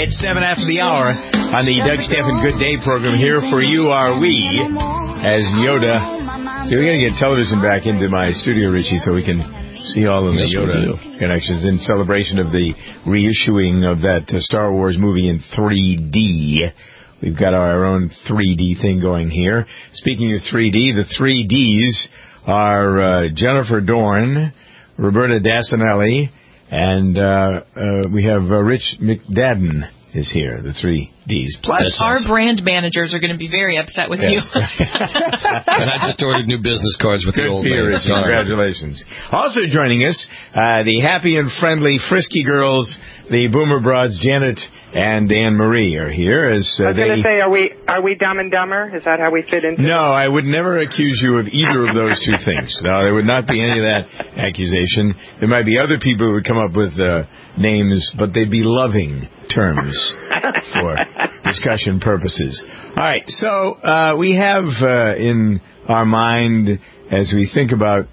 It's 7 after the hour on the Doug Stephan Good Day program. Here for you are we, as Yoda. See, we're going to get television back into my studio, Richie, so we can see all of the Yoda connections in celebration of the reissuing of that Star Wars movie in 3D. We've got our own 3D thing going here. Speaking of 3D, the 3Ds are Jennifer Dorn, Roberta Dassinelli, and we have Rich McDadden is here, the 3Ds. Plus, our brand managers are going to be very upset with you. And I just ordered new business cards with the old name. Congratulations. Also joining us, the happy and friendly Frisky girls, the Boomer Broads, Janet and Anne Marie are here. As I was going to say, are we Dumb and Dumber? Is that how we fit into? No, I would never accuse you of either of those two things. No, there would not be any of that accusation. There might be other people who would come up with names, but they'd be loving terms for discussion purposes. All right, so we have in our mind, as we think about,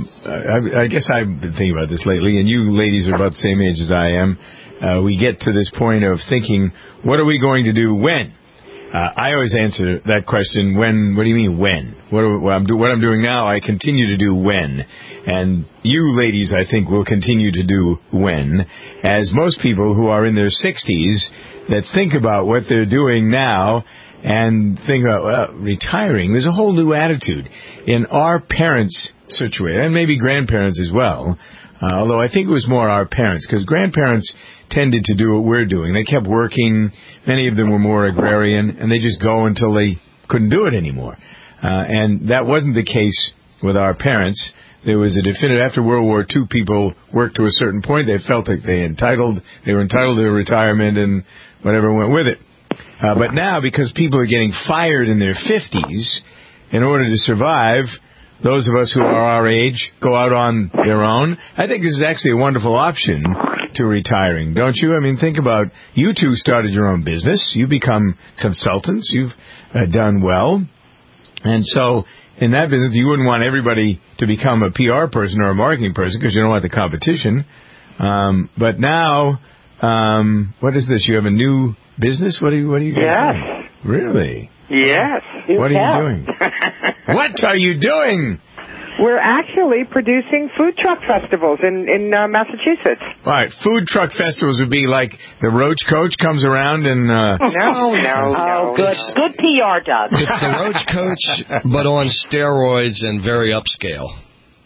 I guess I've been thinking about this lately, and you ladies are about the same age as I am. We get to this point of thinking, what are we going to do when? I always answer that question, when. What do you mean, when? What I'm doing now, I continue to do when. And you ladies, I think, will continue to do when. As most people who are in their 60s that think about what they're doing now and think about, well, retiring, there's a whole new attitude. In our parents' situation, and maybe grandparents as well, although I think it was more our parents, because grandparents tended to do what we're doing. They kept working. Many of them were more agrarian, and they just go until they couldn't do it anymore. And that wasn't the case with our parents. There was a definite, after World War II, people worked to a certain point. They felt like they were entitled to a retirement and whatever went with it. But now, because people are getting fired in their 50s, in order to survive, those of us who are our age go out on their own. I think this is actually a wonderful option to retiring, don't you? I mean, think about, you two started your own business. You become consultants. You've done well. And so, in that business, you wouldn't want everybody to become a PR person or a marketing person because you don't want the competition. But now, what is this? You have a new business? What are you guys doing? Really? Yes. What are you doing? What are you doing? We're actually producing food truck festivals in Massachusetts. All right, food truck festivals would be like the Roach Coach comes around and... No. Good PR, Doug. It's the Roach Coach, but on steroids and very upscale.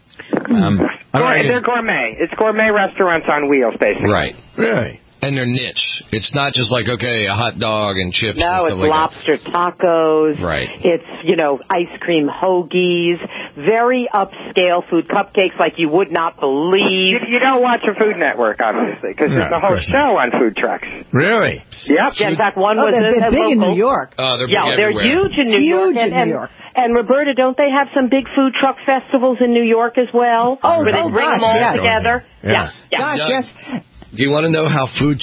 They're gourmet. It's gourmet restaurants on wheels, basically. Right. Really? And they're niche. It's not just like, okay, a hot dog and chips and stuff it's like lobster tacos. Right. It's, ice cream hoagies, very upscale food, cupcakes like you would not believe. You don't watch a Food Network, obviously, because there's a whole show on food trucks. Really? Yep. Yeah, in fact, one was they're big in New York. They're big they're everywhere. huge in New York. New York. And Roberta, don't they have some big food truck festivals in New York as well? Where they bring them all together? Yeah. Gosh, yes. Do you want to know how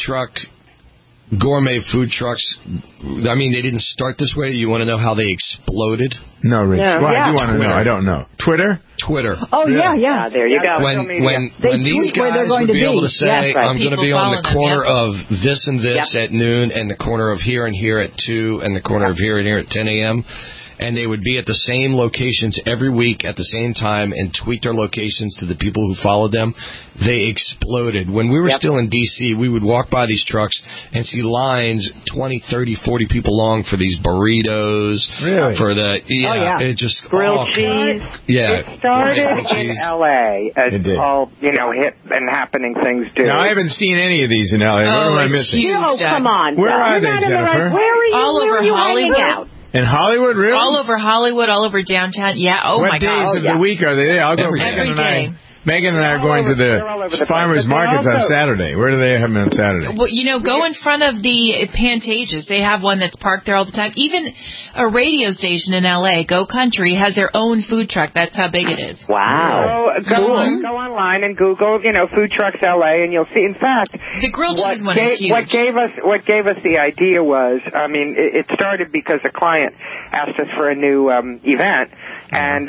gourmet food trucks, I mean, they didn't start this way. You want to know how they exploded? No, Rich. Yeah. Well, I do want to know. I don't know. Twitter? Oh, yeah. There you go. When these guys would be able to say, I'm going to be on the corner of this and this at noon, and the corner of here and here at 2, and the corner of here and here at 10 a.m., and they would be at the same locations every week at the same time and tweet their locations to the people who followed them, they exploded. When we were still in D.C., we would walk by these trucks and see lines 20, 30, 40 people long for these burritos. Really? For the, it just... Grilled cheese. Yeah. It started in L.A. as all, hip and happening things do. Now, I haven't seen any of these in L.A. What am I missing? Come on. Where are they, Jennifer? Where are you? All over Hollywood. Out? In Hollywood, really? All over Hollywood, all over downtown. Yeah, my God. What days of the week are they there? I'll go. Every day. Megan and I are going to the farmers markets on Saturday. Where do they have them on Saturday? Well, go in front of the Pantages. They have one that's parked there all the time. Even a radio station in L.A., Go Country, has their own food truck. That's how big it is. Wow. Go online and Google, Food Trucks L.A., and you'll see. In fact, the grilled cheese one is huge. What gave us the idea was, it started because a client asked us for a new event, and we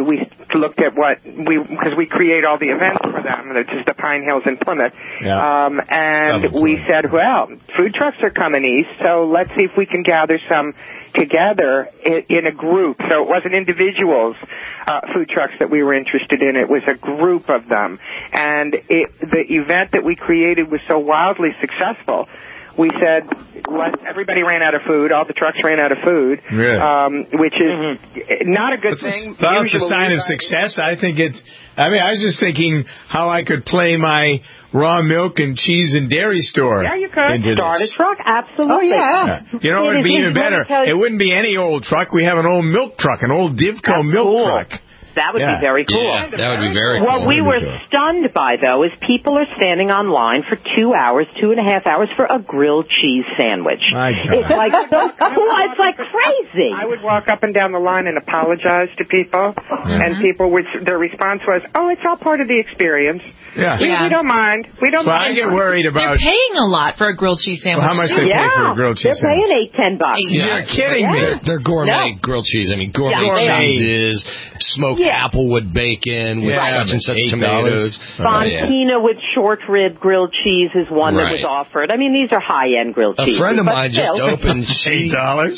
looked at because we create all the events for them, which is the Pine Hills in Plymouth. Yeah. And we said, well, food trucks are coming east, so let's see if we can gather some together in a group. So it wasn't individuals, food trucks that we were interested in. It was a group of them. And the event that we created was so wildly successful. We said, everybody ran out of food. All the trucks ran out of food, which is not a good thing. That's a sign of success. I think I was just thinking how I could play my raw milk and cheese and dairy store. Yeah, you could. Start a truck. Absolutely. Oh, yeah. You know what would be even better? It wouldn't be any old truck. We have an old milk truck, an old Divco milk truck. That would be very cool. Yeah, that would be very cool. What we were stunned by, though, is people are standing online for 2 hours, 2.5 hours for a grilled cheese sandwich. My God. It's like so cool. It's like crazy. I would walk up and down the line and apologize to people, and people their response was, "Oh, it's all part of the experience. Yeah. We don't mind. We don't mind." I get worried about. They're paying a lot for a grilled cheese sandwich. How much they pay for a grilled cheese sandwich? They're paying $8-10. You're kidding me. They're gourmet grilled cheese. I mean, gourmet cheeses, smoked applewood bacon with such and such tomatoes. Fontina with short rib grilled cheese is one that was offered. I mean, these are high-end grilled cheeses. A friend of mine just opened. She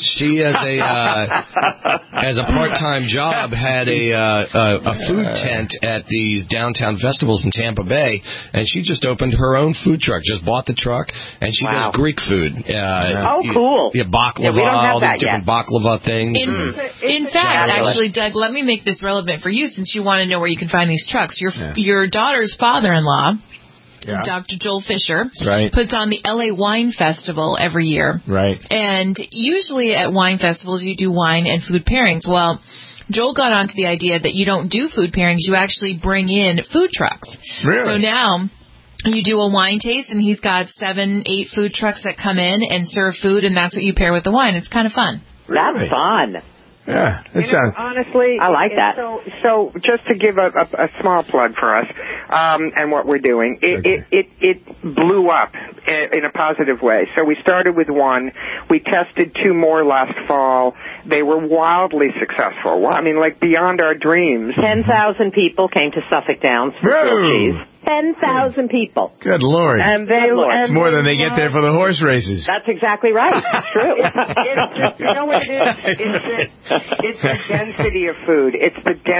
as a part-time job had a food tent at these downtown festivals in Tampa Bay, and she just opened her own food truck. Just bought the truck, and she does Greek food. Cool. Yeah, baklava, all these different baklava things. In fact, actually, Doug, let me make this relevant for you since you want to know where you can find these trucks. Your daughter's father-in-law, Dr. Joel Fisher, puts on the LA Wine Festival every year. Right. And usually at wine festivals, you do wine and food pairings. Well, Joel got onto the idea that you don't do food pairings, you actually bring in food trucks. Really? So now you do a wine taste, and he's got 7-8 food trucks that come in and serve food, and that's what you pair with the wine. It's kind of fun. That's fun. Yeah, honestly, I like that. So just to give a small plug for us and what we're doing, it blew up in a positive way. So we started with one. We tested 2 more last fall. They were wildly successful. I mean, like beyond our dreams. 10,000 people came to Suffolk Downs for grilled cheese. 10,000 people. Good Lord. And it's more than they get there for the horse races. That's exactly right. It's true. You know what it is? It's the density of food. It's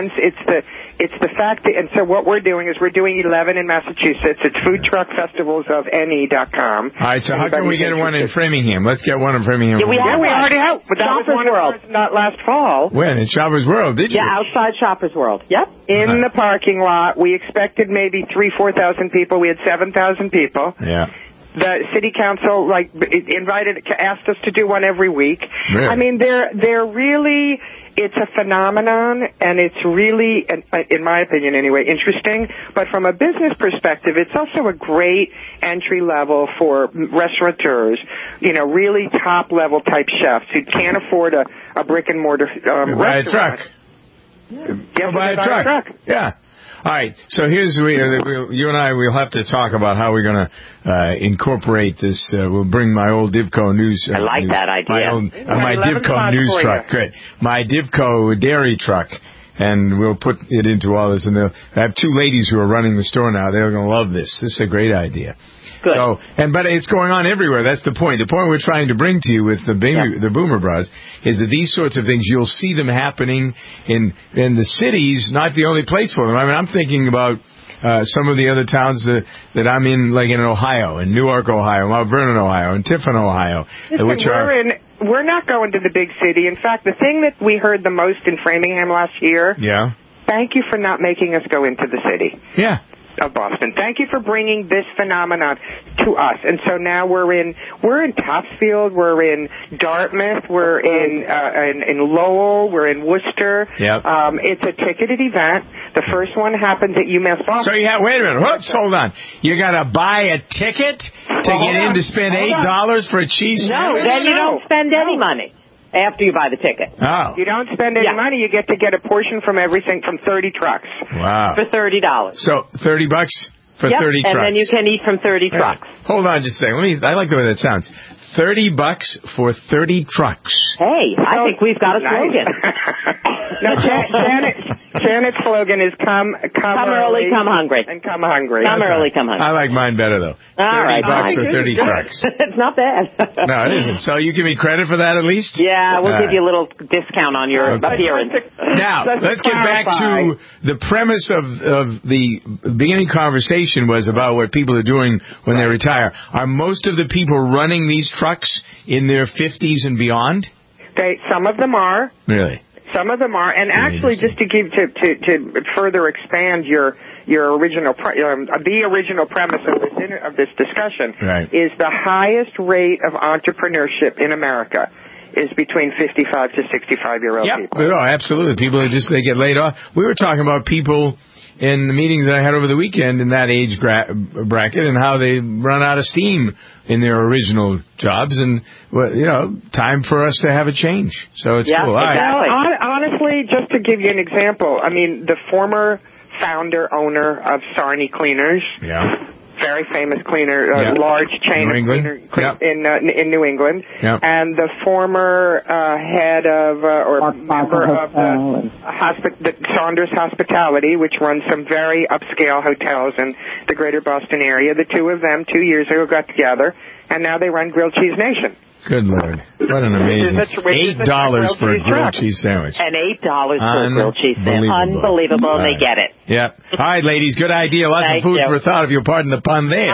the fact that, and so what we're doing is we're doing 11 in Massachusetts. It's foodtruckfestivalsofne.com. All right, so how can we get one in Framingham? Let's get one in Framingham. Yeah, we already have. But that was one of not last fall. When? In Shoppers World, did you? Yeah, outside Shoppers World. Yep. In the parking lot. We expected maybe 3,000-4,000 people. We had 7,000 people. Yeah. The city council asked us to do one every week. Really? I mean, they're really, it's a phenomenon, and it's really, in my opinion anyway, interesting. But from a business perspective, it's also a great entry level for restaurateurs, really top level type chefs who can't afford a brick and mortar restaurant. Buy a truck. Yeah. Buy a truck. Yeah. All right, so you and I will have to talk about how we're going to incorporate this. We'll bring my old Divco news. I like that idea. My Divco news truck. Good. My Divco dairy truck. And we'll put it into all this. And I have 2 ladies who are running the store now. They're going to love this. This is a great idea. Good. But it's going on everywhere. That's the point. The point we're trying to bring to you with the Boomer Bros is that these sorts of things, you'll see them happening in the cities, not the only place for them. I mean, I'm thinking about some of the other towns that I'm in, like in Ohio, in Newark, Ohio, Mount Vernon, Ohio, and Tiffin, Ohio. We're not going to the big city. In fact, the thing that we heard the most in Framingham last year, thank you for not making us go into the city. Yeah. Of Boston. Thank you for bringing this phenomenon to us. And so now we're in Topsfield, we're in Dartmouth, we're in Lowell, we're in Worcester. Yep. It's a ticketed event. The first one happens at UMass Boston. So wait a minute. Whoops, hold on. You got to buy a ticket to get in to spend $8 for a cheese sandwich? No, then you don't spend any money. After you buy the ticket. Oh. You don't spend any money. You get to get a portion from everything from 30 trucks. Wow. For $30. So $30 for 30 trucks. And then you can eat from 30 trucks. Hold on just a second. I like the way that sounds. $30 for 30 trucks. Hey, I think we've got a slogan. No, Janet's slogan is come early, come hungry. And come hungry. Come early, come hungry. I like mine better, though. $30 for 30 trucks. It's not bad. No, it isn't. So you give me credit for that at least? Yeah, we'll give you a little discount on your appearance. Now, let's get back to the premise of the beginning conversation was about what people are doing when they retire. Are most of the people running these trucks in their 50s and beyond? Some of them are. Really? Some of them are, and actually, just to give to further expand your original the original premise of this discussion is the highest rate of entrepreneurship in America is between 55 to 65-year-old people. Oh, absolutely. People they get laid off. We were talking about people in the meetings that I had over the weekend in that age bracket and how they run out of steam in their original jobs, and time for us to have a change. So it's cool. Exactly. Honestly, just to give you an example, I mean, the former owner of Sarney Cleaners, very famous cleaner, large chain of cleaner in New England, and the former head of or member of the Saunders Hospitality, which runs some very upscale hotels in the greater Boston area. The two of them 2 years ago got together, and now they run Grilled Cheese Nation. Good Lord. What an amazing $8 for a grilled cheese sandwich. And $8 for a grilled cheese sandwich. Unbelievable, and they get it. Yeah. All right, ladies, good idea. Lots of food for thought, if you'll pardon the pun there.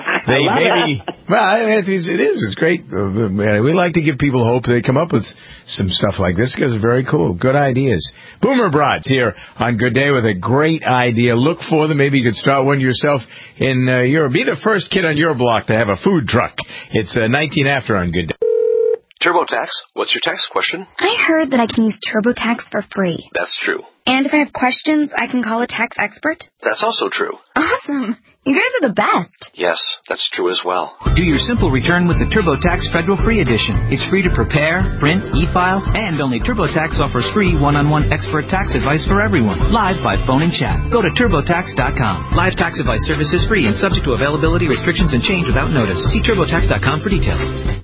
It is. It's great. We like to give people hope. They come up with some stuff like this because it's very cool. Good ideas. Boomer Broads here on Good Day with a great idea. Look for them. Maybe you could start one yourself in be the first kid on your block to have a food truck. It's 19 after on Good Day. TurboTax, what's your tax question? I heard that I can use TurboTax for free. That's true. And if I have questions, I can call a tax expert? That's also true. Awesome. You guys are the best. Yes, that's true as well. Do your simple return with the TurboTax Federal Free Edition. It's free to prepare, print, e-file, and only TurboTax offers free one-on-one expert tax advice for everyone, live by phone and chat. Go to TurboTax.com. Live tax advice service is free and subject to availability, restrictions, and change without notice. See TurboTax.com for details.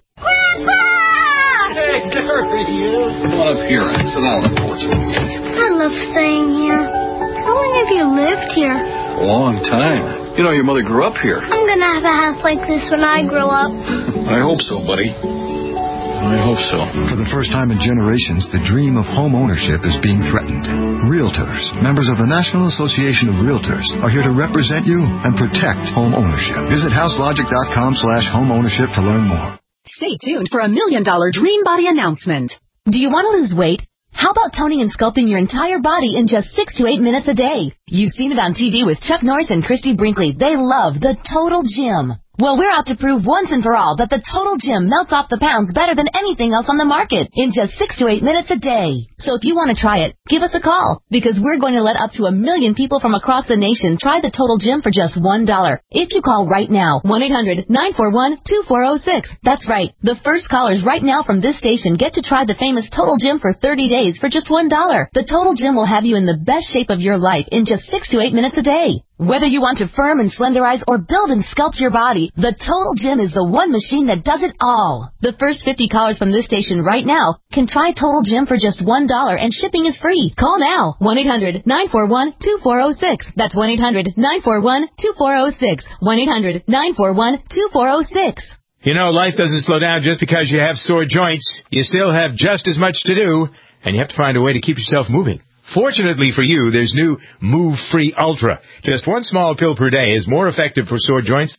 Hey, there he is. Come on up here and sit down on the porch with me. I love staying here. How long have you lived here? A long time. You know, your mother grew up here. I'm going to have a house like this when I grow up. I hope so, buddy. I hope so. For the first time in generations, the dream of home ownership is being threatened. Realtors, members of the National Association of Realtors, are here to represent you and protect home ownership. Visit houselogic.com/homeownership to learn more. Stay tuned for $1 million Dream Body announcement. Do you want to lose weight? How about toning and sculpting your entire body in just 6 to 8 minutes a day? You've seen it on TV with Chuck Norris and Christy Brinkley. They love the Total Gym. Well, we're out to prove once and for all that the Total Gym melts off the pounds better than anything else on the market in just 6 to 8 minutes a day. So if you want to try it, give us a call, because we're going to let up to 1 million people from across the nation try the Total Gym for just $1. If you call right now, 1-800-941-2406. That's right. The first callers right now from this station get to try the famous Total Gym for 30 days for just $1. The Total Gym will have you in the best shape of your life in just 6 to 8 minutes a day. Whether you want to firm and slenderize or build and sculpt your body, the Total Gym is the one machine that does it all. The first 50 callers from this station right now can try Total Gym for just $1, and shipping is free. Call now, 1-800-941-2406. That's 1-800-941-2406. 1-800-941-2406. You know, life doesn't slow down just because you have sore joints. You still have just as much to do, and you have to find a way to keep yourself moving. Fortunately for you, there's new Move Free Ultra. Just one small pill per day is more effective for sore joints.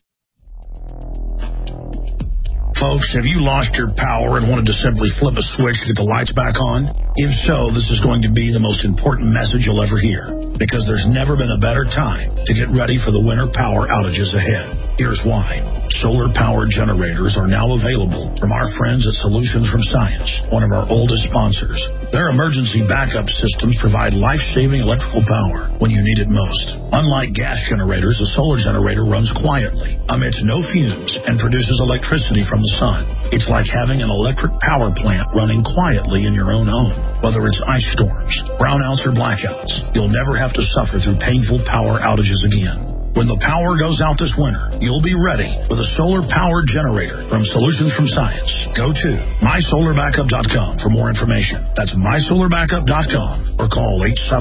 Folks, have you lost your power and wanted to simply flip a switch to get the lights back on? If so, this is going to be the most important message you'll ever hear, because there's never been a better time to get ready for the winter power outages ahead. Here's why. Solar-powered generators are now available from our friends at Solutions from Science, one of our oldest sponsors. Their emergency backup systems provide life-saving electrical power when you need it most. Unlike gas generators, a solar generator runs quietly, emits no fumes, and produces electricity from the sun. It's like having an electric power plant running quietly in your own home. Whether it's ice storms, brownouts, or blackouts, you'll never have to suffer through painful power outages again. When the power goes out this winter, you'll be ready with a solar-powered generator from Solutions from Science. Go to mysolarbackup.com for more information. That's mysolarbackup.com or call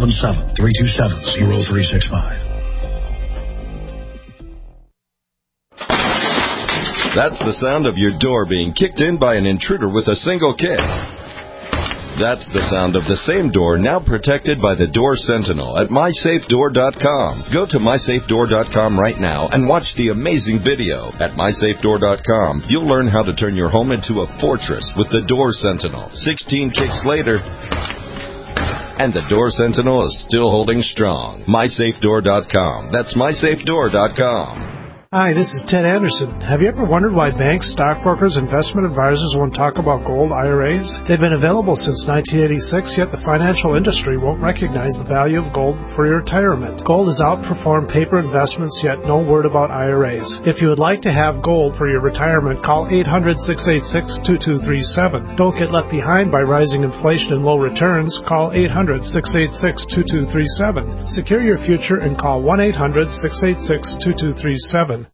877-327-0365. That's the sound of your door being kicked in by an intruder with a single kick. That's the sound of the same door now protected by the Door Sentinel at mysafedoor.com. Go to mysafedoor.com right now and watch the amazing video. At mysafedoor.com, you'll learn how to turn your home into a fortress with the Door Sentinel. 16 kicks later, and the Door Sentinel is still holding strong. mysafedoor.com. That's mysafedoor.com. Hi, this is Ted Anderson. Have you ever wondered why banks, stockbrokers, investment advisors won't talk about gold IRAs? They've been available since 1986, yet the financial industry won't recognize the value of gold for your retirement. Gold has outperformed paper investments, yet no word about IRAs. If you would like to have gold for your retirement, call 800-686-2237. Don't get left behind by rising inflation and low returns. Call 800-686-2237. Secure your future and call 1-800-686-2237.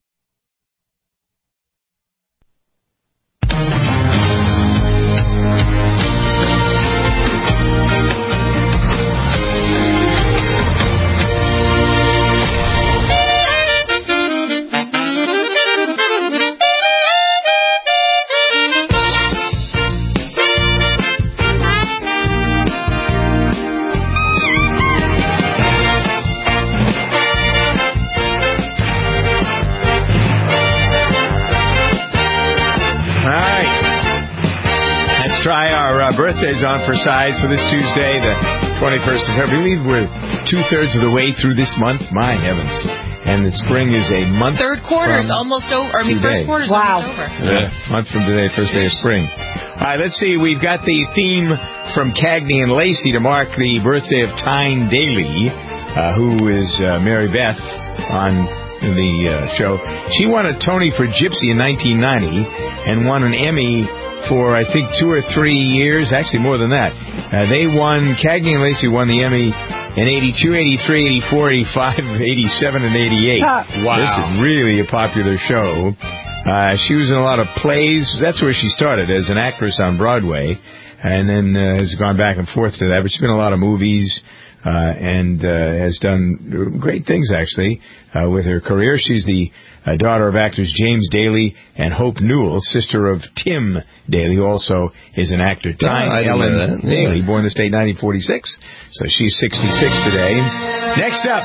Birthdays on for size for this Tuesday, the 21st of February. I believe we're 2/3 of the way through this month. My heavens. And the spring is a month. Third quarter is almost over. First quarter is almost over. Yeah, month from today, first day of spring. All right, let's see. We've got the theme from Cagney and Lacey to mark the birthday of Tyne Daly, who is Mary Beth on the show. She won a Tony for Gypsy in 1990 and won an Emmy for, I think, 2 or 3 years, actually more than that. They won, Cagney and Lacey won the Emmy in 82, 83, 84, 85, 87, and 88. Wow. This is really a popular show. She was in a lot of plays. That's where she started, as an actress on Broadway, and then has gone back and forth to that. But she's been in a lot of movies and has done great things, actually, with her career. She's the daughter of actors James Daly and Hope Newell, sister of Tim Daly, who also is an actor. Tyne Ellen Daly, born in the state 1946, so she's 66 today. Next up,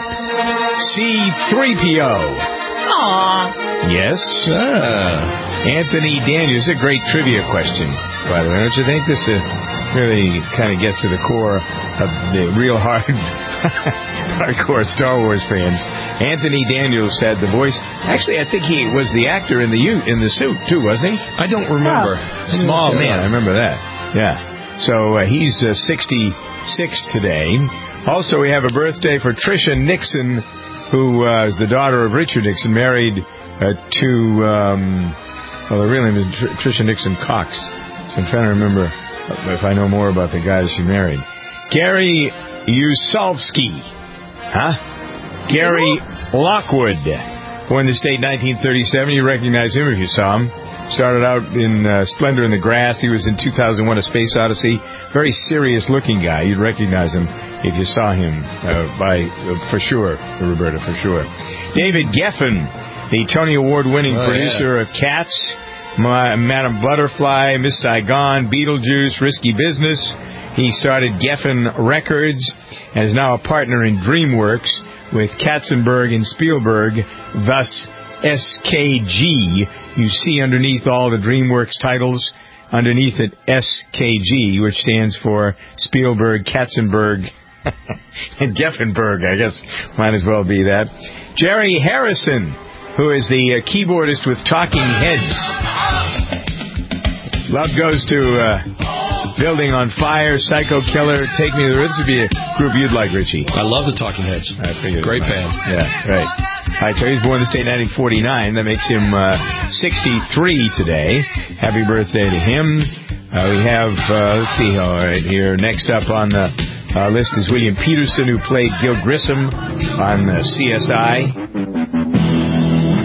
C-3PO. Aww. Yes. Anthony Daniels. A great trivia question, by the way. Don't you think this really kind of gets to the core of the real hardcore Star Wars fans? Anthony Daniels said the voice. Actually, I think he was the actor in the suit too, wasn't he? I don't remember. Small man, I remember that. Yeah. So he's 66 today. Also, we have a birthday for Tricia Nixon, who is the daughter of Richard Nixon, married to the real name is Tricia Nixon Cox. So I'm trying to remember if I know more about the guys she married. Gary Usalski. Gary Lockwood. Born in the state 1937. You recognize him if you saw him. Started out in Splendor in the Grass. He was in 2001 A Space Odyssey. Very serious-looking guy. You'd recognize him if you saw him for sure, Roberta, for sure. David Geffen, the Tony Award-winning producer of Cats, Madame Butterfly, Miss Saigon, Beetlejuice, Risky Business. He started Geffen Records and is now a partner in DreamWorks with Katzenberg and Spielberg, thus SKG. You see underneath all the DreamWorks titles, underneath it SKG, which stands for Spielberg, Katzenberg, and Geffenberg, I guess. Might as well be that. Jerry Harrison, who is the keyboardist with Talking Heads. Love goes to Building on Fire, Psycho Killer, Take Me to the River. This would be a group you'd like, Richie. I love the Talking Heads. I figured. Great band. Yeah, right. All right, so he's born in the state 1949. That makes him 63 today. Happy birthday to him. We have, let's see, all right, here. Next up on the list is William Peterson, who played Gil Grissom on CSI.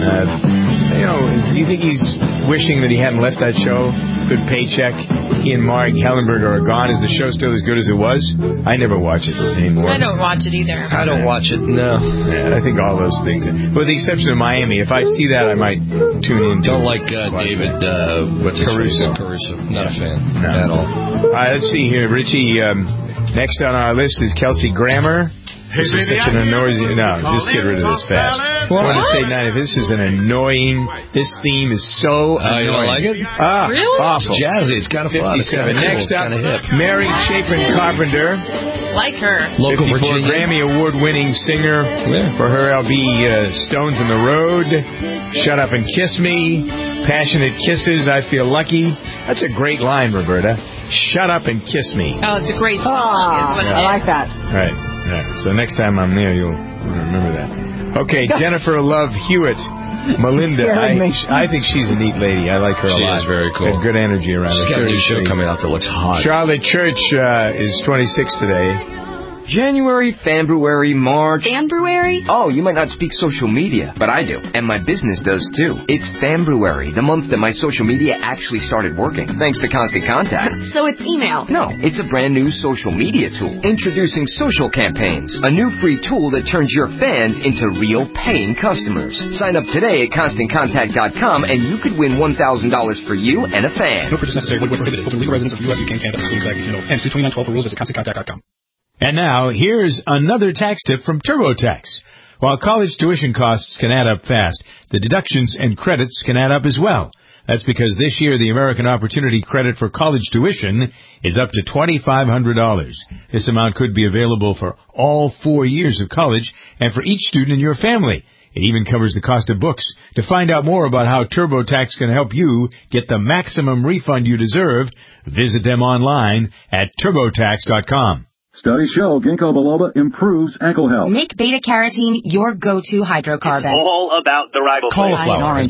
Do you think he's wishing that he hadn't left that show? Good paycheck. He and Mark Hellenberg are gone. Is the show still as good as it was? I never watch it anymore. I don't watch it either. I don't watch it, no. Yeah, I think all those things. With the exception of Miami. If I see that, I might tune in. Don't like David, what's his name? Caruso. Not a fan at all. All right, let's see here. Richie, next on our list is Kelsey Grammer. This is such an annoying... No, just get rid of this fast. What? State 9, this is an annoying... This theme is so annoying. You don't like it? Really? Awful. It's jazzy. It's kind of fun. It's kind of cool. Next up, hip. Mary Chapin Carpenter. Like her. Local Virginia. Grammy Award-winning singer for her LP Stones in the Road. Shut Up and Kiss Me. Passionate Kisses. I Feel Lucky. That's a great line, Roberta. Shut Up and Kiss Me. Oh, it's a great song. I like that. Right. Yeah. So next time I'm there, you'll remember that. Okay, Jennifer Love Hewitt. Melinda, I think she's a neat lady. I like her a lot. She is very cool. Got good energy around her. She's got a new show coming out that looks hot. Charlotte Church is 26 today. January, February, March. February? Oh, you might not speak social media, but I do. And my business does too. It's February, the month that my social media actually started working, thanks to Constant Contact. So it's email? No, it's a brand new social media tool. Introducing Social Campaigns, a new free tool that turns your fans into real paying customers. Sign up today at ConstantContact.com and you could win $1,000 for you and a fan. No purchase necessary. Void where prohibited. For legal residents of the U.S., UK, and Canada, excluding Quebec, and 2912 for rules. Visit ConstantContact.com. And now, here's another tax tip from TurboTax. While college tuition costs can add up fast, the deductions and credits can add up as well. That's because this year the American Opportunity Credit for college tuition is up to $2,500. This amount could be available for all 4 years of college and for each student in your family. It even covers the cost of books. To find out more about how TurboTax can help you get the maximum refund you deserve, visit them online at TurboTax.com. Studies show ginkgo biloba improves ankle health. Make beta-carotene your go-to hydrocarbon. It's all about the riboflavin. Cauliflower.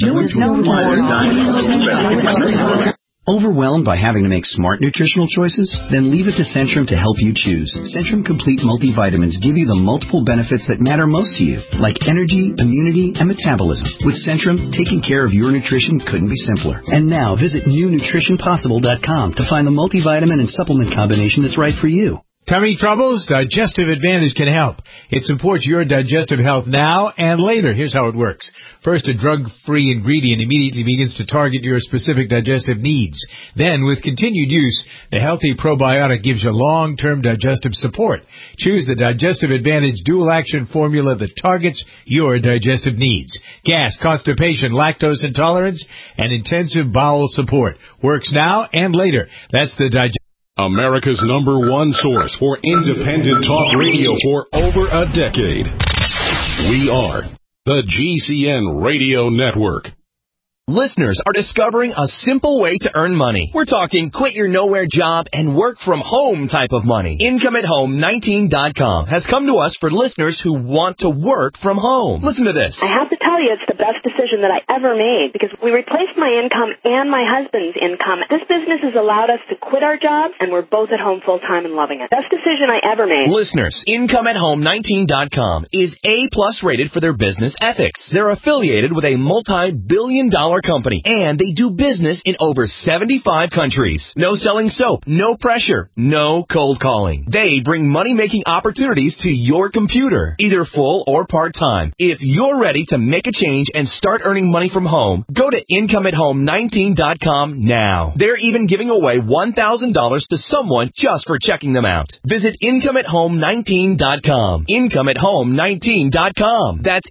Overwhelmed by having to make smart nutritional choices? Then leave it to Centrum to help you choose. Centrum Complete Multivitamins give you the multiple benefits that matter most to you, like energy, immunity, and metabolism. With Centrum, taking care of your nutrition couldn't be simpler. And now visit newnutritionpossible.com to find the multivitamin and supplement combination that's right for you. Tummy troubles? Digestive Advantage can help. It supports your digestive health now and later. Here's how it works. First, a drug-free ingredient immediately begins to target your specific digestive needs. Then, with continued use, the healthy probiotic gives you long-term digestive support. Choose the Digestive Advantage dual-action formula that targets your digestive needs. Gas, constipation, lactose intolerance, and intensive bowel support. Works now and later. That's the America's #1 source for independent talk radio for over a decade. We are the GCN Radio Network. Listeners are discovering a simple way to earn money. We're talking quit your nowhere job and work from home type of money. IncomeAtHome19.com has come to us for listeners who want to work from home. Listen to this. I have to tell you, it's the best decision that I ever made because we replaced my income and my husband's income. This business has allowed us to quit our jobs and we're both at home full time and loving it. Best decision I ever made. Listeners, IncomeAtHome19.com is A+ rated for their business ethics. They're affiliated with a multi-billion-dollar company, and they do business in over 75 countries. No selling soap, no pressure, no cold calling. They bring money-making opportunities to your computer, either full or part-time. If you're ready to make a change and start earning money from home, go to IncomeAtHome19.com now. They're even giving away $1,000 to someone just for checking them out. Visit IncomeAtHome19.com. IncomeAtHome19.com. That's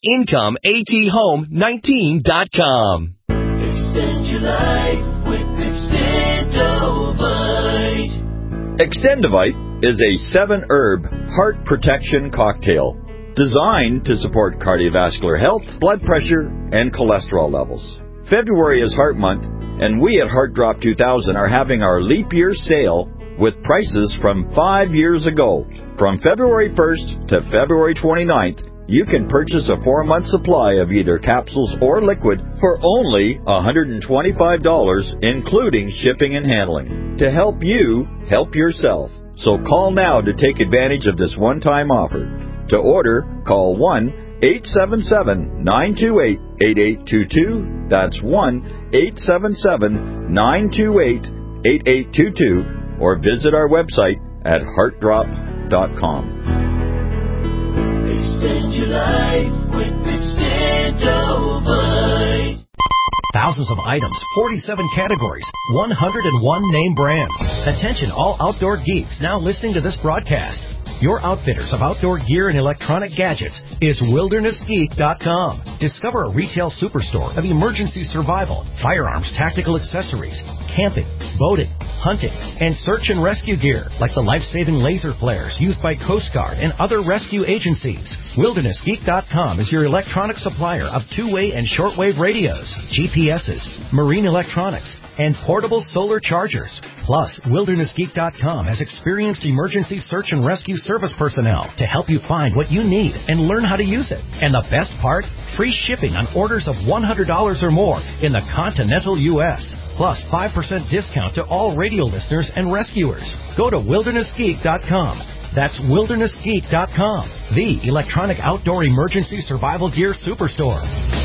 IncomeAtHome19.com. Extend your life with Extendovite. Extendovite is a 7-herb heart protection cocktail designed to support cardiovascular health, blood pressure, and cholesterol levels. February is Heart Month, and we at Heart Drop 2000 are having our leap year sale with prices from 5 years ago. From February 1st to February 29th, you can purchase a 4-month supply of either capsules or liquid for only $125, including shipping and handling, to help you help yourself. So call now to take advantage of this one-time offer. To order, call 1-877-928-8888 1-877-928-8822. That's 1-877-928-8822. Or visit our website at heartdrop.com. Extend your life with Extendovite. Thousands of items, 47 categories, 101 name brands. Attention all outdoor geeks now listening to this broadcast. Your outfitters of outdoor gear and electronic gadgets is WildernessGeek.com. Discover a retail superstore of emergency survival, firearms, tactical accessories, camping, boating, hunting, and search and rescue gear like the life-saving laser flares used by Coast Guard and other rescue agencies. WildernessGeek.com is your electronic supplier of two-way and shortwave radios, GPSs, marine electronics, and portable solar chargers. Plus, WildernessGeek.com has experienced emergency search and rescue service personnel to help you find what you need and learn how to use it. And the best part? Free shipping on orders of $100 or more in the continental U.S. Plus 5% discount to all radio listeners and rescuers. Go to WildernessGeek.com. That's WildernessGeek.com, the electronic outdoor emergency survival gear superstore.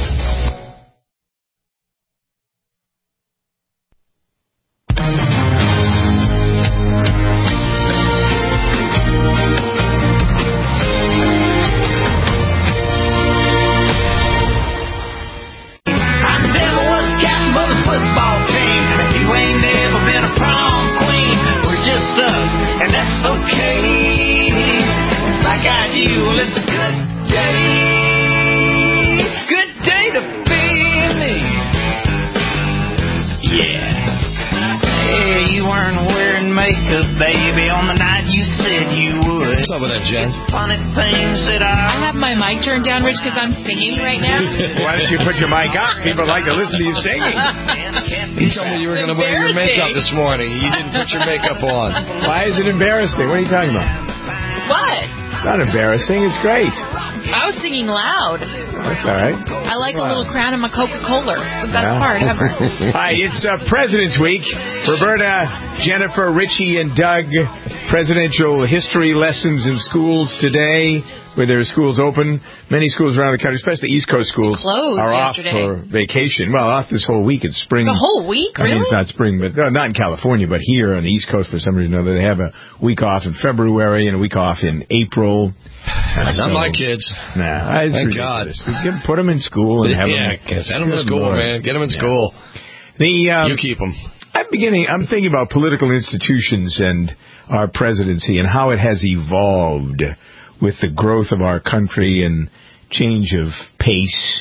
I have my mic turned down, Rich, because I'm singing right now. Why don't you put your mic up? People like to listen to you singing. You told me you were going to wear your makeup this morning. You didn't put your makeup on. Why is it embarrassing? What are you talking about? What? It's not embarrassing. It's great. I was singing loud. That's all right. I like a little crown in my Coca-Cola. The best part ever. Hi, it's President's Week. Roberta, Jennifer, Richie, and Doug. Presidential history lessons in schools today, where there are schools open. Many schools around the country, especially East Coast schools, are yesterday. off for vacation. Well, off this whole week. It's spring. The whole week? Really? I mean, it's not spring, but not in California, but here on the East Coast for some reason or another. They have a week off in February and a week off in April. Not my kids. Nah, thank God. Put them in school and have them. Send them to school, man. Get them in school. You keep them. I'm thinking about political institutions and our presidency and how it has evolved with the growth of our country and change of pace.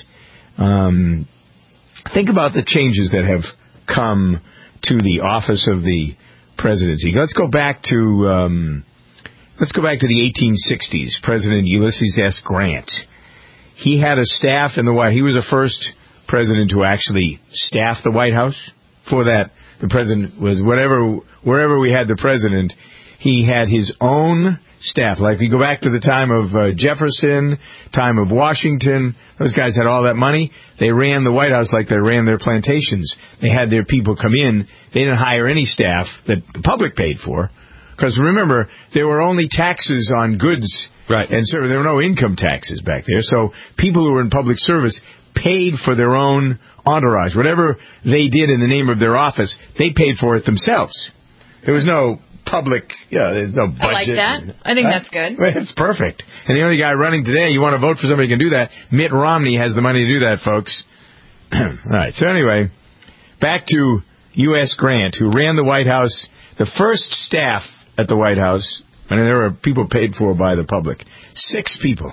Think about the changes that have come to the office of the presidency. Let's go back to the 1860s. President Ulysses S. Grant. He had a staff in the White House. He was the first president to actually staff the White House. For that, the president was wherever we had the president, he had his own staff. Like we go back to the time of Jefferson, time of Washington, those guys had all that money. They ran the White House like they ran their plantations. They had their people come in. They didn't hire any staff that the public paid for. Because remember, there were only taxes on goods. Right. And so there were no income taxes back there. So people who were in public service paid for their own entourage. Whatever they did in the name of their office, they paid for it themselves. There was no public, there's no budget. I like that. I think that's good. It's perfect. And the only guy running today, you want to vote for somebody who can do that, Mitt Romney has the money to do that, folks. All right, so anyway, back to U.S. Grant, who ran the White House, the first staff at the White House, and there were people paid for by the public. 6 people.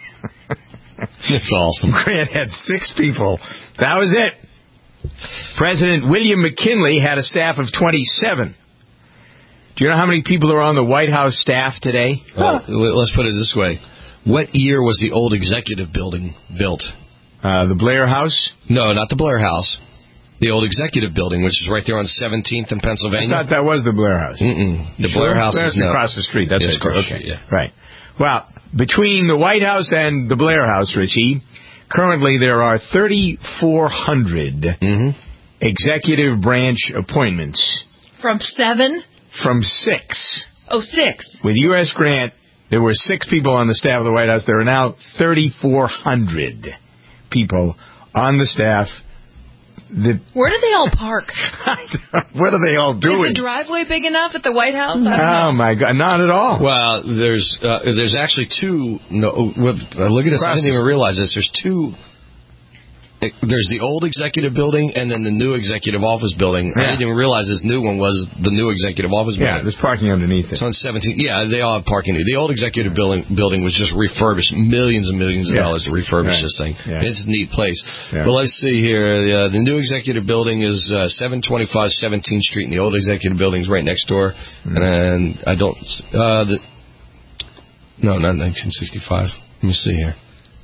That's awesome. Grant had 6 people. That was it. President William McKinley had a staff of 27. Do you know how many people are on the White House staff today? Let's put it this way. What year was the old executive building built? The Blair House? No, not the Blair House. The old executive building, which is right there on 17th in Pennsylvania. I thought that was the Blair House. The Blair House is across the street. That's across okay. the street, yeah. Right. Well, between the White House and the Blair House, Richie, currently there are 3,400 executive branch appointments. From 7? From 6. Oh, 6. With U.S. Grant, there were 6 people on the staff of the White House. There are now 3,400 people on the staff. Where do they all park? What are they all doing? Is the driveway big enough at the White House? Oh my God, not at all. Well, there's actually two. No, look at this. I didn't even realize this. There's two. There's the old executive building and then the new executive office building. Yeah. I didn't even realize this new one was the new executive office building. Yeah, there's parking underneath it. It's on 17. Yeah, they all have parking. The old executive building was just refurbished, millions and millions of dollars to refurbish this thing. Yeah. It's a neat place. Yeah. But let's see here. The new executive building is 725 17th Street, and the old executive building is right next door. And I don't. No, not 1965. Let me see here.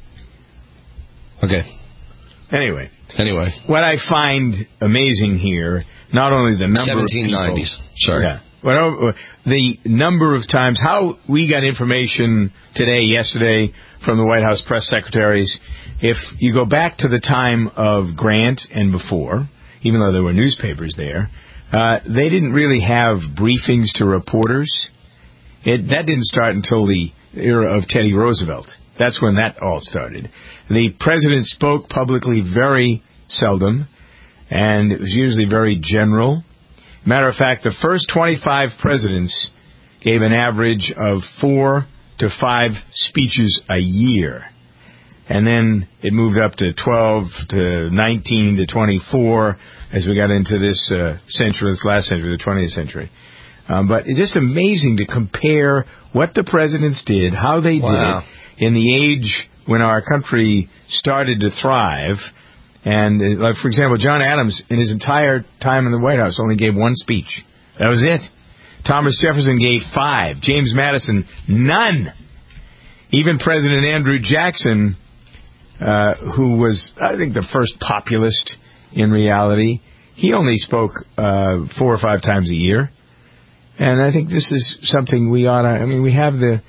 Okay. Anyway, what I find amazing here, not only the number 1790s. Of people, sorry, the number of times how we got information yesterday from the White House press secretaries. If you go back to the time of Grant and before, even though there were newspapers there, they didn't really have briefings to reporters. That didn't start until the era of Teddy Roosevelt. That's when that all started. The president spoke publicly very seldom, and it was usually very general. Matter of fact, the first 25 presidents gave an average of 4 to 5 speeches a year. And then it moved up to 12 to 19 to 24 as we got into this last century, the 20th century. But it's just amazing to compare what the presidents did, how they did it, in the age when our country started to thrive. And, like, for example, John Adams, in his entire time in the White House, only gave one speech. That was it. Thomas Jefferson gave 5. James Madison, none. Even President Andrew Jackson, who was, I think, the first populist in reality, he only spoke 4 or 5 times a year. And I think this is something we ought to, I mean, we have the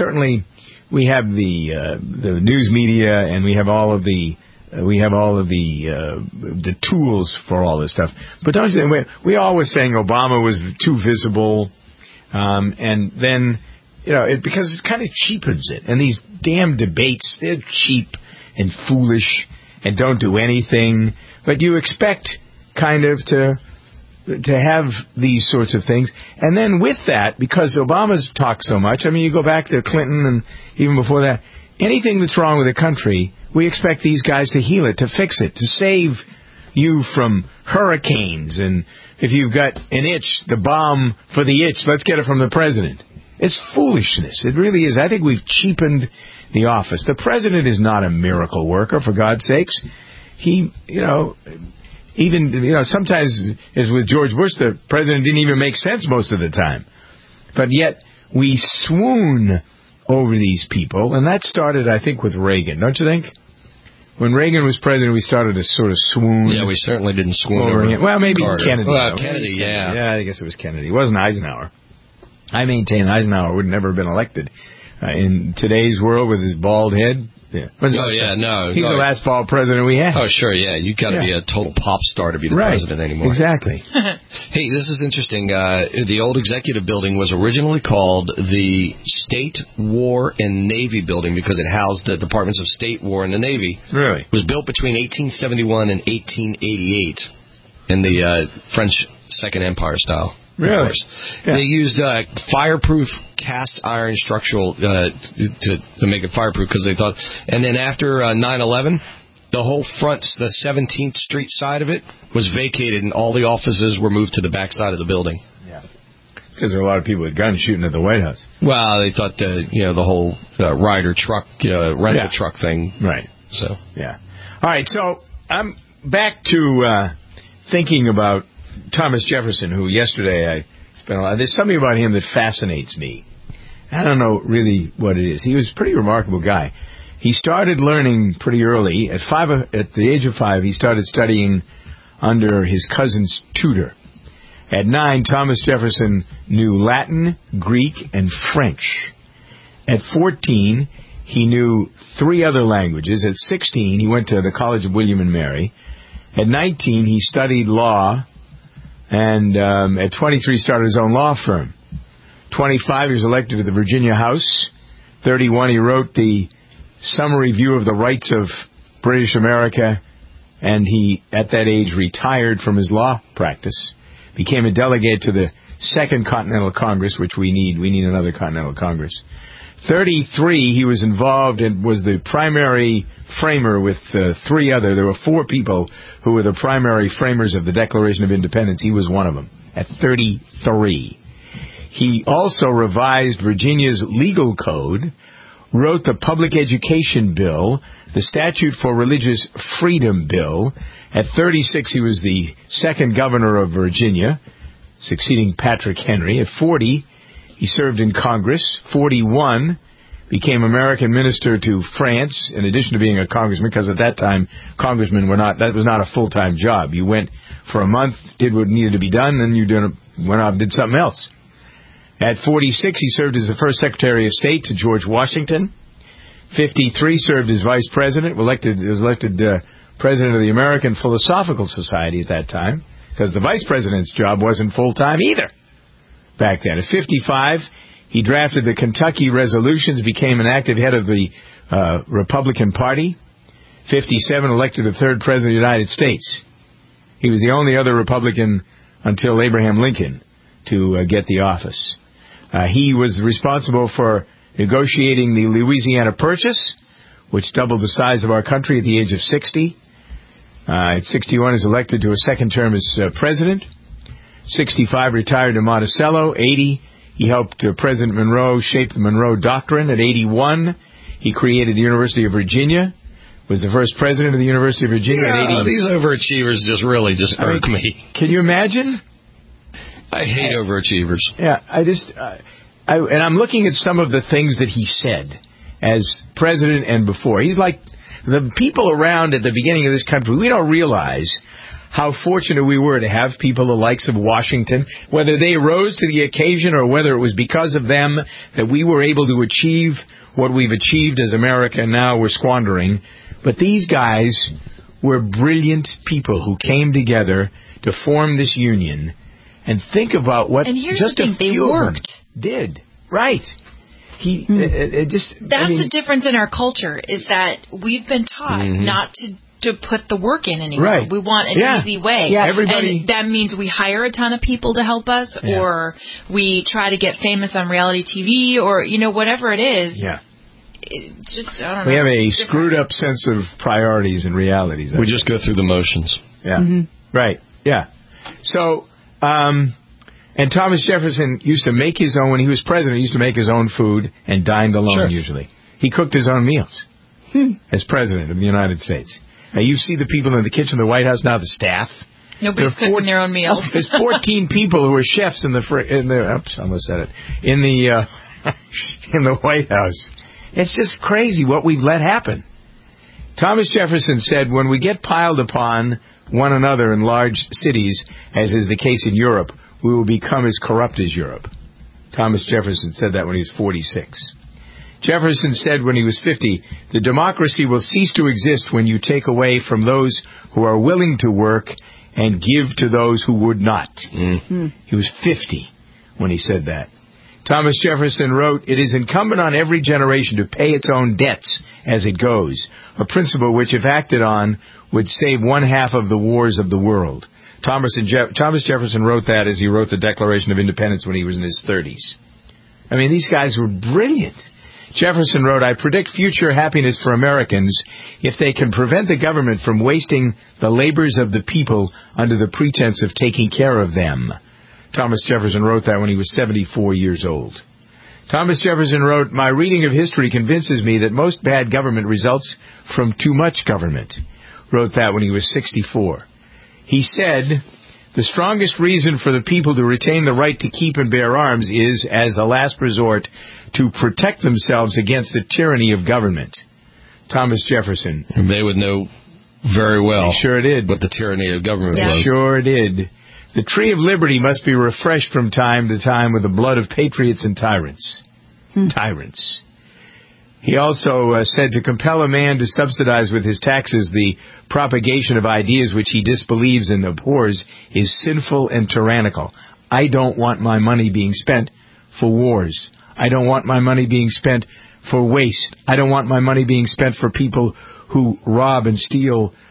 news media, and we have all of the tools for all this stuff. But don't you think we always saying Obama was too visible, and then because it kind of cheapens it. And these damn debates, they're cheap and foolish and don't do anything. But you expect kind of to have these sorts of things. And then with that, because Obama's talked so much, I mean, you go back to Clinton and even before that, anything that's wrong with the country, we expect these guys to heal it, to fix it, to save you from hurricanes. And if you've got an itch, the balm for the itch, let's get it from the president. It's foolishness. It really is. I think we've cheapened the office. The president is not a miracle worker, for God's sakes. He, sometimes, as with George Bush, the president didn't even make sense most of the time. But yet, we swoon over these people, and that started, I think, with Reagan, don't you think? When Reagan was president, we started to sort of swoon. Yeah, we certainly didn't swoon over him. Well, maybe Carter. Kennedy. Well, Kennedy, yeah. Yeah, I guess it was Kennedy. It wasn't Eisenhower. I maintain Eisenhower would never have been elected. In today's world, with his bald head, no. He's the last bald president we had. Oh, sure, yeah. You've got to be a total pop star to be the president anymore. Exactly. Hey, this is interesting. The old executive building was originally called the State, War, and Navy building because it housed the Departments of State, War, and the Navy. Really? It was built between 1871 and 1888 in the French Second Empire style. Really? Yeah. They used fireproof cast iron structural to make it fireproof because they thought. And then after 9/11, the whole front, the 17th Street side of it, was vacated, and all the offices were moved to the back side of the building. Yeah, it's because there were a lot of people with guns shooting at the White House. Well, they thought the whole Ryder truck rental truck thing. Right. So yeah. All right. So I'm back to thinking about Thomas Jefferson, who yesterday I spent a lot. There's something about him that fascinates me. I don't know really what it is. He was a pretty remarkable guy. He started learning pretty early. At the age of 5, he started studying under his cousin's tutor. At 9, Thomas Jefferson knew Latin, Greek, and French. At 14, he knew 3 other languages. At 16, he went to the College of William and Mary. At 19, he studied law. And at 23, started his own law firm. 25, he was elected to the Virginia House. 31, he wrote the Summary View of the Rights of British America and he, at that age, retired from his law practice, became a delegate to the Second Continental Congress, which we need. We need another Continental Congress. 33, he was involved and was the primary framer with three other. There were four people who were the primary framers of the Declaration of Independence. He was one of them at 33. He also revised Virginia's legal code, wrote the Public Education Bill, the Statute for Religious Freedom Bill. At 36, he was the second governor of Virginia, succeeding Patrick Henry. At 40, he served in Congress. 41, became American minister to France, in addition to being a congressman, because at that time, congressmen were not, that was not a full-time job. You went for a month, did what needed to be done, then you went off and did something else. At 46, he served as the first Secretary of State to George Washington. 53, served as vice president, was elected president of the American Philosophical Society at that time, because the vice president's job wasn't full-time either back then. At 55, he drafted the Kentucky Resolutions, became an active head of the Republican Party. 57, elected the third president of the United States. He was the only other Republican until Abraham Lincoln to get the office. He was responsible for negotiating the Louisiana Purchase, which doubled the size of our country at the age of 60. At 61, is elected to a second term as president. 65, retired to Monticello. 80, he helped President Monroe shape the Monroe Doctrine. At 81, he created the University of Virginia, was the first president of the University of Virginia. Yeah, these overachievers just irk me. Can you imagine? I hate overachievers. Yeah, and I'm looking at some of the things that he said as president and before. He's like, the people around at the beginning of this country, we don't realize how fortunate we were to have people the likes of Washington, whether they rose to the occasion or whether it was because of them that we were able to achieve what we've achieved as America and now we're squandering. But these guys were brilliant people who came together to form this union. And think about what just a few of them did. Right. That's the difference in our culture, is that we've been taught not to put the work in anymore. Right. We want an easy way. Yeah. And that means we hire a ton of people to help us, or we try to get famous on reality TV, or, whatever it is. Yeah. It's just, I don't know. We have a screwed up sense of priorities and realities. We just go through the motions. Yeah. Right. Yeah. So, and Thomas Jefferson used to make his own, when he was president, he used to make his own food and dined alone usually. He cooked his own meals as president of the United States. Now, you see the people in the kitchen of the White House now, the staff. Nobody's cooking their own meals. There's 14 people who are chefs in the White House. It's just crazy what we've let happen. Thomas Jefferson said, when we get piled upon one another in large cities, as is the case in Europe, we will become as corrupt as Europe. Thomas Jefferson said that when he was 46. Jefferson said when he was 50, the democracy will cease to exist when you take away from those who are willing to work and give to those who would not. He was 50 when he said that. Thomas Jefferson wrote, it is incumbent on every generation to pay its own debts as it goes, a principle which, if acted on, would save one half of the wars of the world. Thomas Jefferson wrote that as he wrote the Declaration of Independence when he was in his 30s. I mean, these guys were brilliant. Jefferson wrote, I predict future happiness for Americans if they can prevent the government from wasting the labors of the people under the pretense of taking care of them. Thomas Jefferson wrote that when he was 74 years old. Thomas Jefferson wrote, my reading of history convinces me that most bad government results from too much government. Wrote that when he was 64. He said, the strongest reason for the people to retain the right to keep and bear arms is, as a last resort, to protect themselves against the tyranny of government. Thomas Jefferson. And they would know very well. They sure did. What the tyranny of government was. Sure did. The tree of liberty must be refreshed from time to time with the blood of patriots and tyrants. Tyrants. He also said to compel a man to subsidize with his taxes the propagation of ideas which he disbelieves and abhors is sinful and tyrannical. I don't want my money being spent for wars. I don't want my money being spent for waste. I don't want my money being spent for people who rob and steal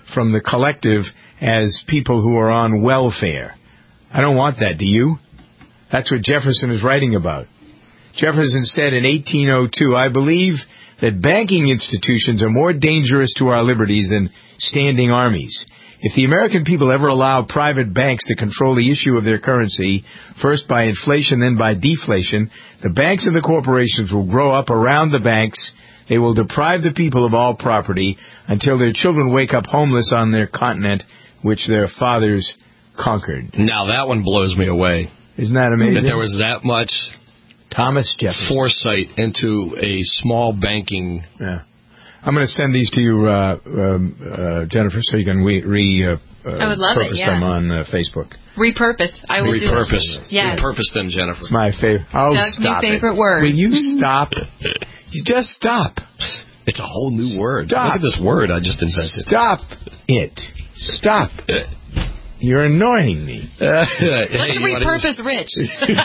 from the collective as people who are on welfare. I don't want that, do you? That's what Jefferson is writing about. Jefferson said in 1802, I believe that banking institutions are more dangerous to our liberties than standing armies. If the American people ever allow private banks to control the issue of their currency, first by inflation, then by deflation, the banks and the corporations will grow up around the banks. They will deprive the people of all property until their children wake up homeless on their continent, which their fathers conquered. Now that one blows me away. Isn't that amazing? That there was that much Thomas Jefferson foresight into a small banking. Yeah. I'm going to send these to you, Jennifer, so you can I would love it, them on Facebook. Repurpose. I will do it. Yes. Repurpose them, Jennifer. It's my favorite. Oh, Doug's stop new favorite it. word. Will you stop? You just stop. It's a whole new word. Stop. Look at this word I just invented. Stop it. Stop. You're annoying me. Let's repurpose Rich. 12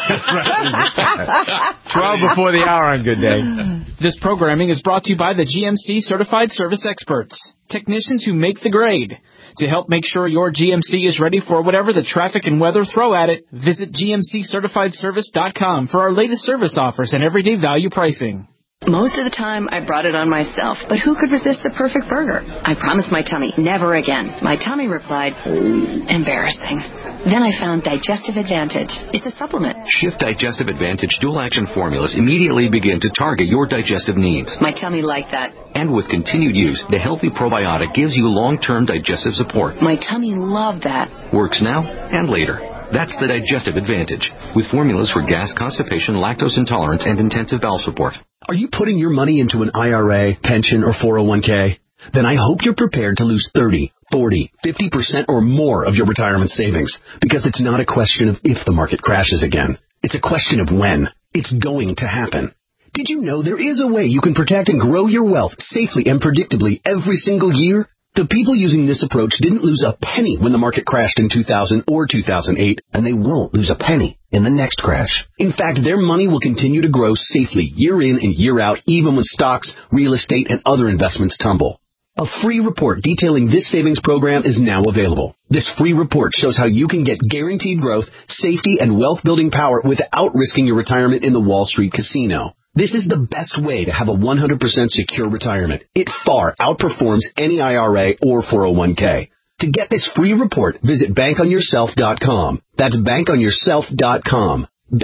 before the hour on Good Day. This programming is brought to you by the GMC Certified Service Experts, technicians who make the grade. To help make sure your GMC is ready for whatever the traffic and weather throw at it, visit GMCCertifiedService.com for our latest service offers and everyday value pricing. Most of the time, I brought it on myself, but who could resist the perfect burger? I promised my tummy, never again. My tummy replied, embarrassing. Then I found Digestive Advantage. It's a supplement. Shift Digestive Advantage dual-action formulas immediately begin to target your digestive needs. My tummy liked that. And with continued use, the Healthy Probiotic gives you long-term digestive support. My tummy loved that. Works now and later. That's the Digestive Advantage, with formulas for gas, constipation, lactose intolerance, and intensive bowel support. Are you putting your money into an IRA, pension, or 401k? Then I hope you're prepared to lose 30, 40, 50% or more of your retirement savings, because it's not a question of if the market crashes again. It's a question of when. It's going to happen. Did you know there is a way you can protect and grow your wealth safely and predictably every single year? The people using this approach didn't lose a penny when the market crashed in 2000 or 2008, and they won't lose a penny in the next crash. In fact, their money will continue to grow safely year in and year out, even when stocks, real estate, and other investments tumble. A free report detailing this savings program is now available. This free report shows how you can get guaranteed growth, safety, and wealth-building power without risking your retirement in the Wall Street casino. This is the best way to have a 100% secure retirement. It far outperforms any IRA or 401k. To get this free report, visit bankonyourself.com. That's bankonyourself.com.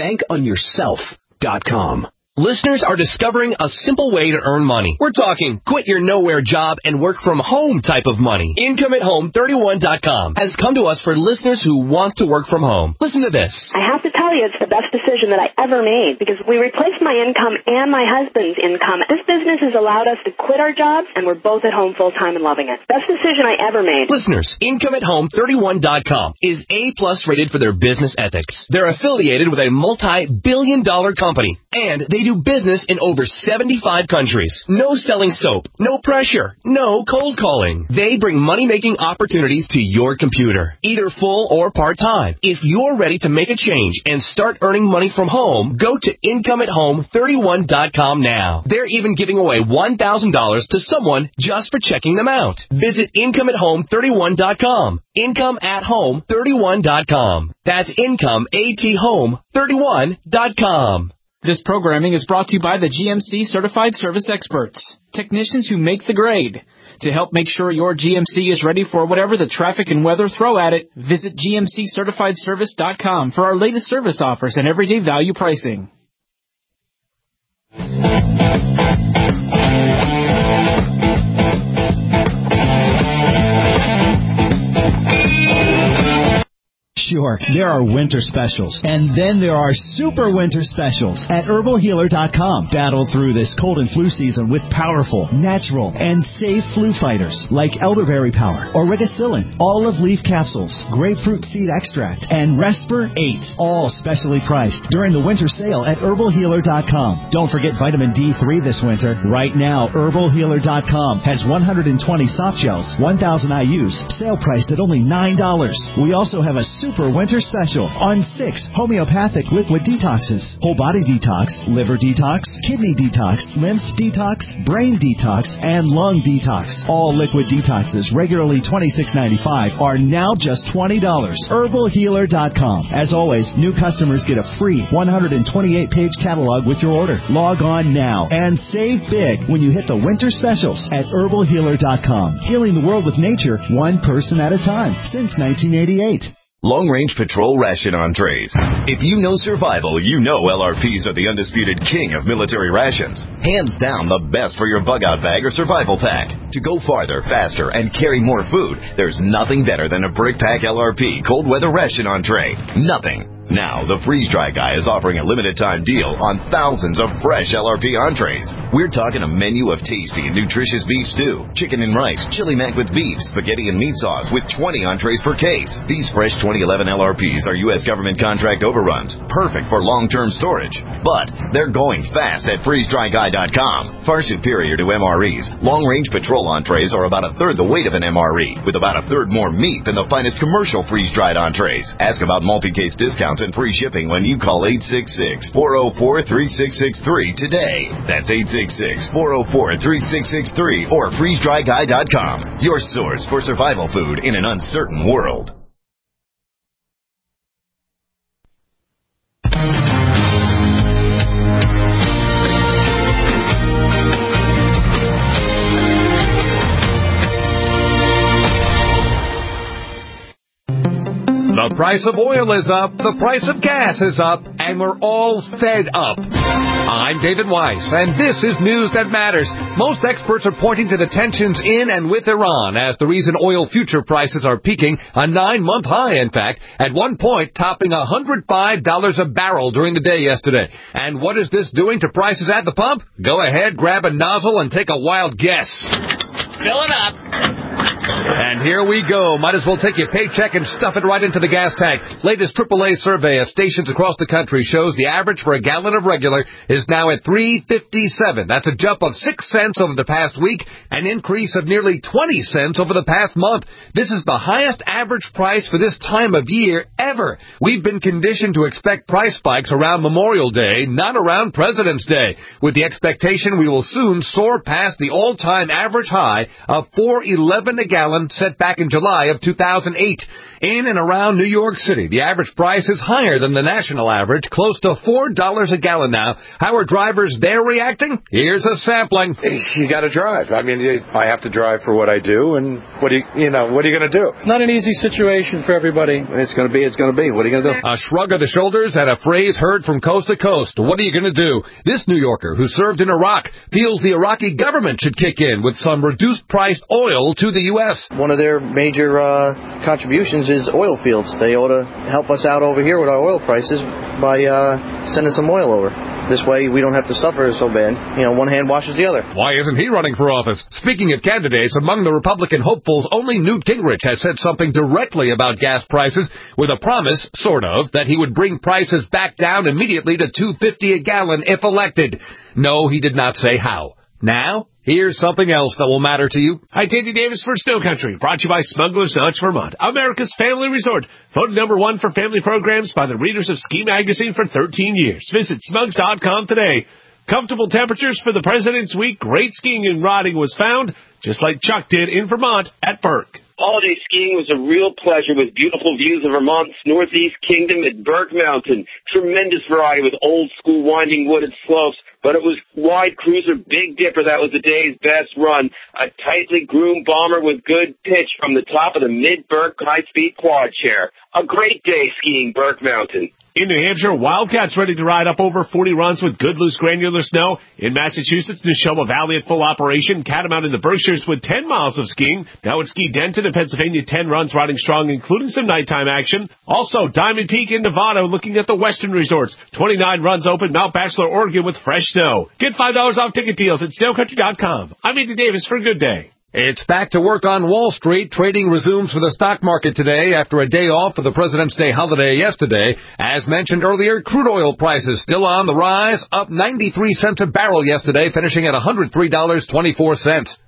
Bankonyourself.com. Listeners are discovering a simple way to earn money. We're talking quit your nowhere job and work from home type of money. IncomeAtHome31.com has come to us for listeners who want to work from home. Listen to this. I have to tell you, it's the best decision that I ever made because we replaced my income and my husband's income. This business has allowed us to quit our jobs, and we're both at home full time and loving it. Best decision I ever made. Listeners, IncomeAtHome31.com is A+ rated for their business ethics. They're affiliated with a multi-billion-dollar company, and they do business in over 75 countries. No selling soap, no pressure, no cold calling. They bring money-making opportunities to your computer, either full or part-time. If you're ready to make a change and start earning money from home, go to IncomeAtHome31.com now. They're even giving away $1,000 to someone just for checking them out. Visit IncomeAtHome31.com. IncomeAtHome31.com. That's IncomeAtHome31.com. This programming is brought to you by the GMC Certified Service Experts, technicians who make the grade. To help make sure your GMC is ready for whatever the traffic and weather throw at it, visit GMCCertifiedService.com for our latest service offers and everyday value pricing. Sure, there are winter specials, and then there are super winter specials at HerbalHealer.com. Battle through this cold and flu season with powerful, natural, and safe flu fighters like elderberry power, Origacillin, olive leaf capsules, grapefruit seed extract, and Resper 8, all specially priced during the winter sale at HerbalHealer.com. Don't forget vitamin D3 this winter. Right now, HerbalHealer.com has 120 soft gels, 1,000 IUs, sale priced at only $9. We also have a super super winter special on 6 homeopathic liquid detoxes. Whole body detox, liver detox, kidney detox, lymph detox, brain detox, and lung detox. All liquid detoxes, regularly $26.95, are now just $20. HerbalHealer.com. As always, new customers get a free 128-page catalog with your order. Log on now and save big when you hit the winter specials at HerbalHealer.com. Healing the world with nature, one person at a time, since 1988. Long Range Patrol Ration Entrees. If you know survival, you know LRPs are the undisputed king of military rations. Hands down the best for your bug-out bag or survival pack. To go farther, faster, and carry more food, there's nothing better than a Brick Pack LRP cold weather ration entree. Nothing. Now, the Freeze Dry Guy is offering a limited-time deal on thousands of fresh LRP entrees. We're talking a menu of tasty and nutritious beef stew, chicken and rice, chili mac with beef, spaghetti and meat sauce with 20 entrees per case. These fresh 2011 LRPs are U.S. government contract overruns, perfect for long-term storage. But they're going fast at freezedryguy.com. Far superior to MREs, long-range patrol entrees are about a third the weight of an MRE, with about a third more meat than the finest commercial freeze-dried entrees. Ask about multi-case discounts and free shipping when you call 866-404-3663 today. That's 866-404-3663 or freezedryguy.com. Your source for survival food in an uncertain world. The price of oil is up, the price of gas is up, and we're all fed up. I'm David Weiss, and this is News That Matters. Most experts are pointing to the tensions in and with Iran as the reason oil future prices are peaking, a 9-month high, in fact, at one point topping $105 a barrel during the day yesterday. And what is this doing to prices at the pump? Go ahead, grab a nozzle, and take a wild guess. Fill it up. And here we go. Might as well take your paycheck and stuff it right into the gas tank. Latest AAA survey of stations across the country shows the average for a gallon of regular is now at $3.57. That's a jump of 6 cents over the past week, an increase of nearly 20 cents over the past month. This is the highest average price for this time of year ever. We've been conditioned to expect price spikes around Memorial Day, not around President's Day, with the expectation we will soon soar past the all-time average high of $4.11 a gallon set back in July of 2008. In and around New York City, the average price is higher than the national average, close to $4 a gallon now. How are drivers there reacting? Here's a sampling. You got to drive. I mean, I have to drive for what I do, and what are you going to do? Not an easy situation for everybody. It's going to be. What are you going to do? A shrug of the shoulders and a phrase heard from coast to coast. What are you going to do? This New Yorker, who served in Iraq, feels the Iraqi government should kick in with some reduced-priced oil to the U.S. One of their major contributions is oil fields. They ought to help us out over here with our oil prices by sending some oil over. This way we don't have to suffer so bad. One hand washes the other. Why isn't he running for office? Speaking of candidates, among the Republican hopefuls, only Newt Gingrich has said something directly about gas prices, with a promise, sort of, that he would bring prices back down immediately to $2.50 a gallon if elected. No, he did not say how. Now, here's something else that will matter to you. Hi, Tandy Davis for Snow Country, brought to you by Smuggler's Notch, Vermont, America's family resort. Voted #1 for family programs by the readers of Ski Magazine for 13 years. Visit smugs.com today. Comfortable temperatures for the President's Week. Great skiing and riding was found, just like Chuck did in Vermont at Burke. Holiday skiing was a real pleasure with beautiful views of Vermont's Northeast Kingdom at Burke Mountain. Tremendous variety with old-school winding wooded slopes. But it was wide cruiser Big Dipper that was the day's best run. A tightly groomed bomber with good pitch from the top of the Mid-Burke high-speed quad chair. A great day skiing Burke Mountain. In New Hampshire, Wildcats ready to ride up over 40 runs with good loose granular snow. In Massachusetts, Neshoba Valley at full operation. Catamount in the Berkshires with 10 miles of skiing. Now at Ski Denton in Pennsylvania, 10 runs riding strong, including some nighttime action. Also, Diamond Peak in Nevada looking at the Western resorts. 29 runs open. Mount Bachelor, Oregon with fresh snow. Get $5 off ticket deals at snowcountry.com. I'm Andy Davis for a good day. It's back to work on Wall Street. Trading resumes for the stock market today after a day off for the President's Day holiday yesterday. As mentioned earlier, crude oil prices still on the rise, up 93 cents a barrel yesterday, finishing at $103.24.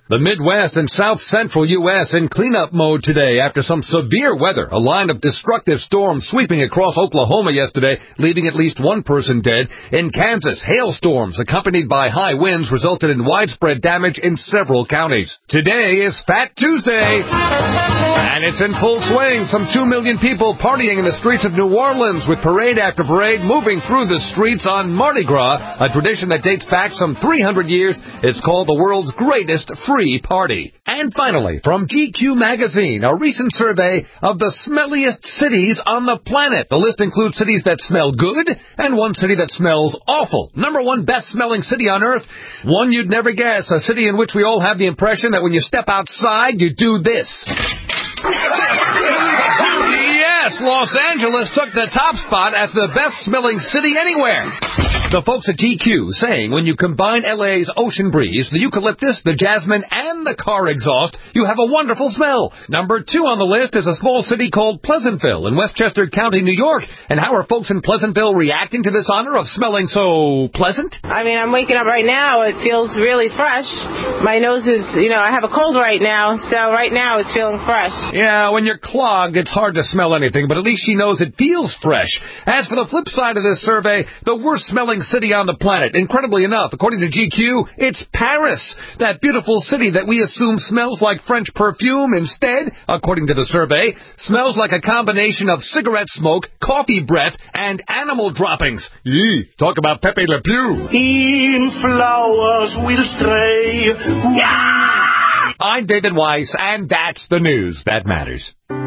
The Midwest and South Central U.S. in cleanup mode today after some severe weather. A line of destructive storms sweeping across Oklahoma yesterday, leaving at least one person dead. In Kansas, hailstorms accompanied by high winds resulted in widespread damage in several counties. Today is Fat Tuesday, and it's in full swing. Some 2 million people partying in the streets of New Orleans with parade after parade moving through the streets on Mardi Gras, a tradition that dates back some 300 years. It's called the world's greatest free party. And finally, from GQ magazine, a recent survey of the smelliest cities on the planet. The list includes cities that smell good and one city that smells awful. Number one best smelling city on earth, one you'd never guess, a city in which we all have the impression that when you step outside, you do this. Yes, Los Angeles took the top spot as the best smelling city anywhere. The folks at GQ saying when you combine LA's ocean breeze, the eucalyptus, the jasmine, and the car exhaust, you have a wonderful smell. Number 2 on the list is a small city called Pleasantville in Westchester County, New York. And how are folks in Pleasantville reacting to this honor of smelling so pleasant? I mean, I'm waking up right now. It feels really fresh. My nose is, I have a cold right now, so right now it's feeling fresh. Yeah, when you're clogged, it's hard to smell anything, but at least she knows it feels fresh. As for the flip side of this survey, the worst smelling city on the planet. Incredibly enough, according to GQ, it's Paris. That beautiful city that we assume smells like French perfume instead, according to the survey, smells like a combination of cigarette smoke, coffee breath, and animal droppings. Yee, talk about Pepe Le Pew. In flowers we'll stray. Yeah! I'm David Weiss, and that's the news that matters.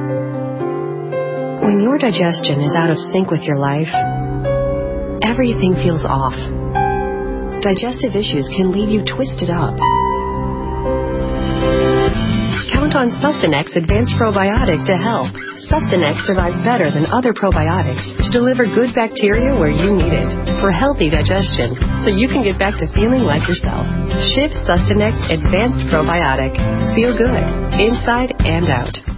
When your digestion is out of sync with your life, everything feels off. Digestive issues can leave you twisted up. Count on Sustanex Advanced Probiotic to help. Sustanex survives better than other probiotics to deliver good bacteria where you need it for healthy digestion, so you can get back to feeling like yourself. Shift Sustanex Advanced Probiotic. Feel good, inside and out.